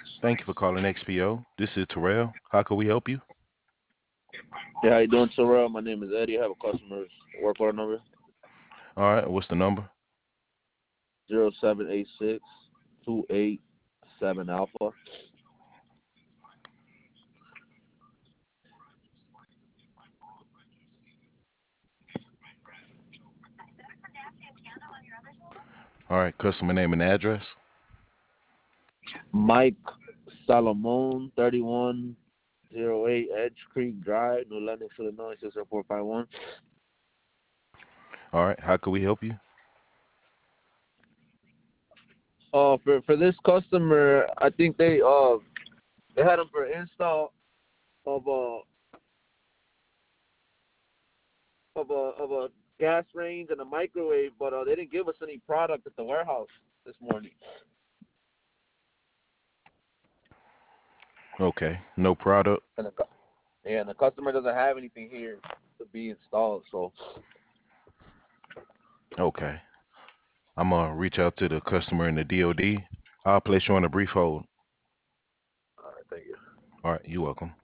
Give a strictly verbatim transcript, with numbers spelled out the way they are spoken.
Thank you for calling X P O. This is Terrell. How can we help you? Yeah, how you doing, Terrell? My name is Eddie. I have a customer's work order number All right, what's the number? zero seven eight six two eight seven alpha. All right, customer name and address. Mike Salomon, thirty-one oh eight Edge Creek Drive, New Lenox, Illinois, six zero four five one. All right, how can we help you? Uh, for for this customer, I think they uh they had them for install of a of a of a gas range and a microwave, but uh, they didn't give us any product at the warehouse this morning. Okay, no product. And the, cu- yeah, and the customer doesn't have anything here to be installed. So, Okay, I'm gonna reach out to the customer in the D O D. I'll place you on a brief hold. all right, thank you. All right, you're welcome.